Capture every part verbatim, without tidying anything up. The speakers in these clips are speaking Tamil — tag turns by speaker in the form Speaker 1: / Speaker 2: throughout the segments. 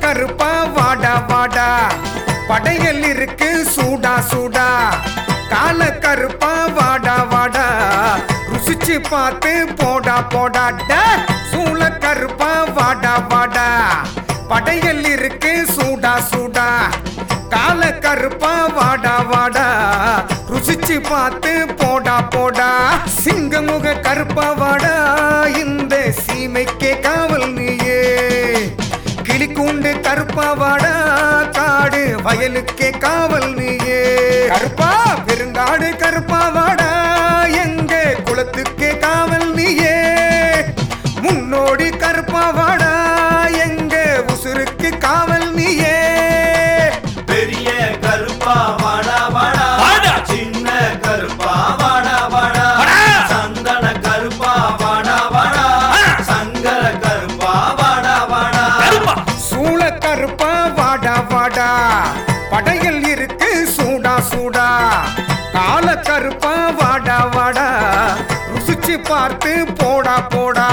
Speaker 1: கருப்பா வாடா வாடா, படையல் இருக்கு சூடா சூடா. கால கருப்பா வாடா வாடா, ருசிச்சு பார்த்து போடா போடாடா. சூள கருப்பா வாடா வாடா, படையல் இருக்கு சூடா சூடா. கால கருப்பா வாடா வாடா, ருசிச்சு பார்த்து போடா போடா. சிங்கமுக கருப்பா வாடா, இந்த சீமைக்கே காவல் நீயே. கிளிக்கூண்டு கருப்பா வாடா, காடு வயலுக்கே காவல் நீயே. கருப்பா பெருங்காடு கருப்பா வாடா, எங்க குளத்துக்கே காவல் நீயே. முன்னோடி கருப்பா வாடா, எங்க உசுருக்கு காவல் நீயே.
Speaker 2: பெரிய கருப்பா வாடா வாடா, சின்ன கருப்பா வாடா வாடா, சந்தன கருப்பா வாடா வாடா, சங்கர கருப்பா வாடா வாடா.
Speaker 1: சூள கருப்பா வாடா வாடா, படையல் இருக்கு சூடா சூடா. கால கருப்பா வாடா வாடா, ருசிச்சு பார்த்து போடா போடா.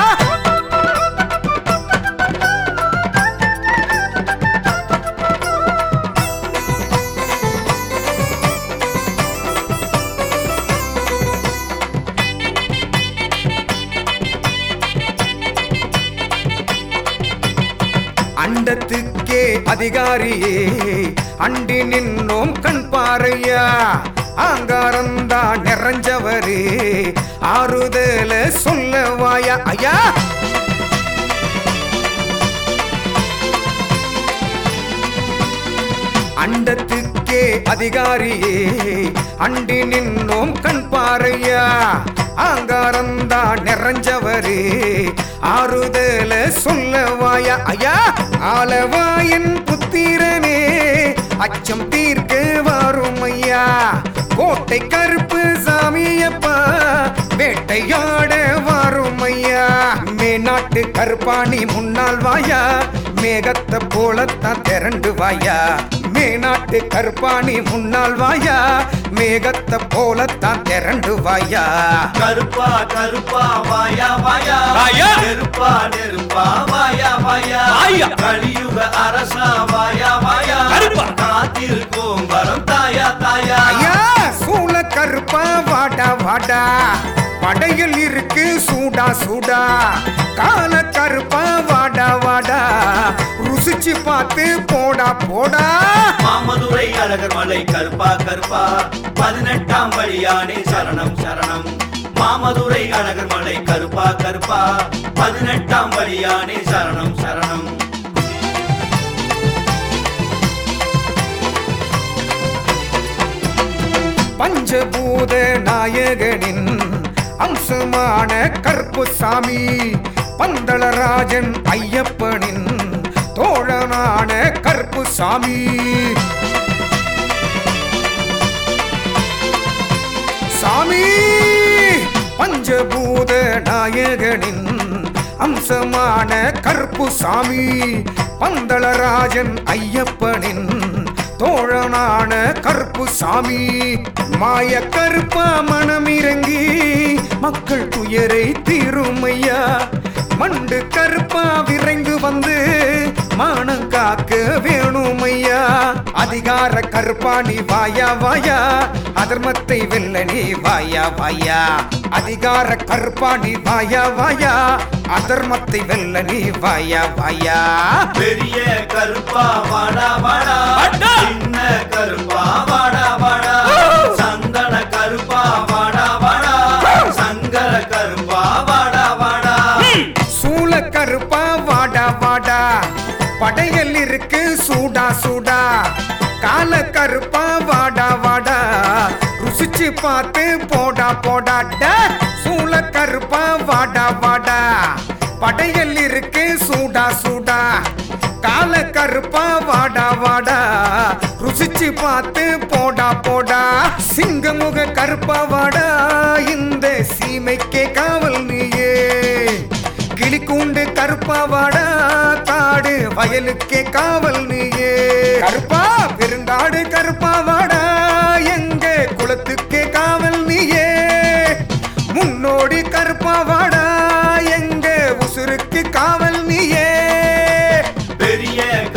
Speaker 1: அண்டத்துக்கே அதிகாரியே, அண்டி நின்னோம் கண் பாறையா. ஆங்காரந்தா நிறைஞ்சவரே, ஆறுதல சொல்லவாயா ஐயா. அண்டத்துக்கே அதிகாரியே, அண்டி நின்னோம் கண் பாறையா. ஆங்காரந்தா நிறைஞ்சவரே, ஆறுதல சொல்லவாயா ஐயா. ஆலவாயன் புத்திரனே, அச்சம் தீர்க்க வாரும் ஐயா. கோட்டை கருப்பு சாமியப்பா, வேட்டையாட வாரும் ஐயா. மேநாட்டு கருப்பாணி முன்னால் வாயா, மேகத்தை போலத்தான் திரண்டு வாயா. மேநாட்டு கருப்பாணி முன்னால் வாயா, மேகத்தை போலத்தான் திரண்டு வாயா.
Speaker 2: கருப்பா கருப்பா வாயா வாயா, நெருப்பா நெருப்பா வாயா வாயா, கலியுக அரசா வாயா வாயா, காத்திருக்கும் வரம் தாயா தாயா.
Speaker 1: ஐயா சூள கருப்பா வாடா வாடா, படையில் இருக்கு சூடா சூடா. கால கருப்பா வாடா வாடா, ருசிச்சு பார்த்து போடா போடா.
Speaker 2: மாமதுரை அழகர் மலை கருப்பா கருப்பா, பதினெட்டாம் படியானே சரணம் சரணம். மாமதுரை அழகர் மலை கருப்பா கருப்பா, பதினெட்டாம் படியானே சரணம் சரணம்.
Speaker 1: பஞ்சபூத நாயகனின் அம்சமான கருப்பு சாமி, பந்தளராஜன் ஐயப்பனின் தோழனான கருப்பு சாமி. சாமி பஞ்சபூத நாயகனின் அம்சமான கருப்பு சாமி, பந்தளராஜன் ஐயப்பனின் தோழனான கருப்பு சாமி. மாய கருப்பா மனமிறங்கி மக்கள் துயரை தீருமையா. மண்டு கருப்பா விரைந்து வந்து மானம் காக்க வேணுமையா. அதிகார கருப்பா நீ வாயா வாயா, அதர்மத்தை வெல்ல நீ வாயா வாயா. அதிகார கருப்பா நீ வாயா வாயா, அதர்மத்தை வெல்ல நீ வாயா வாயா.
Speaker 2: பெரிய கருப்பா வாடா வாடா, சின்ன கருப்பா வாடா வாடா, சந்தன கருப்பா வாடா வாடா, சங்கர கருப்பா வாடா வாடா.
Speaker 1: சூள கருப்பா வாடா வாடா, படையல் இருக்கு சூடா சூடா. கால கருப்பா வாடா வாடா, ருசிச்சு பார்த்து போடா போடாடா. சூள கருப்பா வாடா வாடா, படையல் இருக்கு சூடா சூடா. கால கருப்பா வாடா வாடா, ருசிச்சு பார்த்து போடா போடா. சிங்கமுக கருப்பா வாடா, இந்த சீமைக்கே காவல் நீயே. கிளிக்கூண்டு கருப்பா வாடா, காடு வயலுக்கே காவல் நீயே. கருப்பா பெருங்காடு கருப்பா வாடா, எங்க குளத்துக்கே காவல் நீயே. முன்னோடி கருப்பா வாடா, எங்க உசுருக்கு காவல் நீயே.
Speaker 2: பெரிய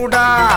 Speaker 1: சூடா